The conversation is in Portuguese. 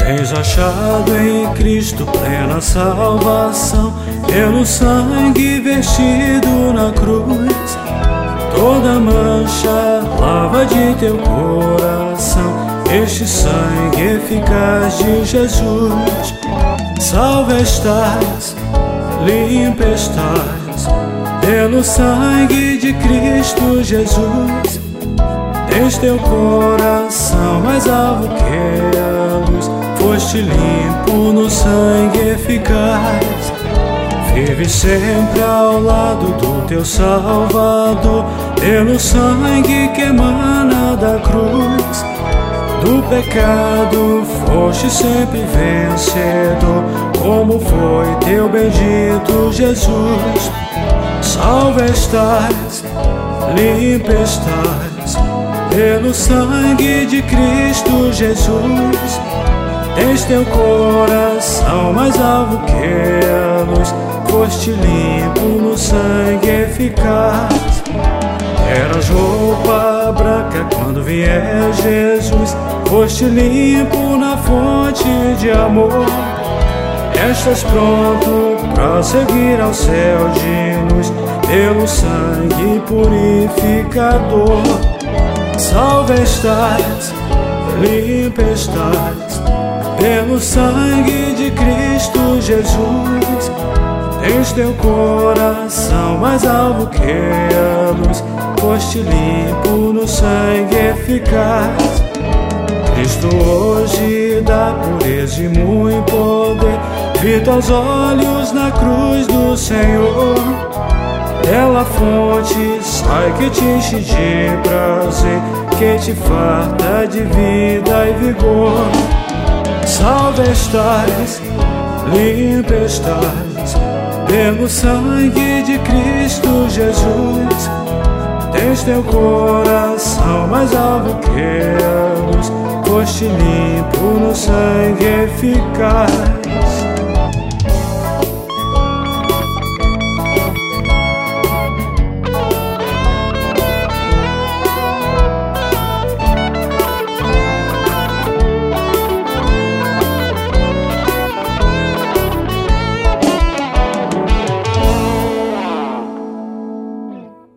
Tens achado em Cristo plena salvação, pelo sangue vertido na cruz. Toda mancha lava de teu coração, este sangue eficaz de Jesus. Salva estás, limpa estás, pelo sangue de Cristo Jesus. Tens teu coração mais alvo que a luz, foste limpo no sangue eficaz. Vive sempre ao lado do teu Salvador, pelo sangue que emana da cruz. Do pecado foste sempre vencedor, como foi teu bendito Jesus. Salva estás, limpa estás, pelo sangue de Cristo Jesus. Tens teu coração mais alvo que a luz, foste limpo no sangue eficaz. Eras roupa branca quando vier Jesus, foste limpo na fonte de amor. Estás pronto para seguir ao céu de luz, pelo sangue purificador. Salva estás, limpa estás, pelo sangue de Cristo Jesus. Tens teu coração mais alvo que a luz, foste limpo no sangue eficaz. Cristo hoje dá pureza e muito poder, vi teus olhos na cruz do Senhor. Dela fonte sai que te enche de prazer, que te farta de vida e vigor. Salva estás, limpa estás, pelo sangue de Cristo Jesus. Tens teu coração mais alvo que a luz, foste limpo no sangue eficaz.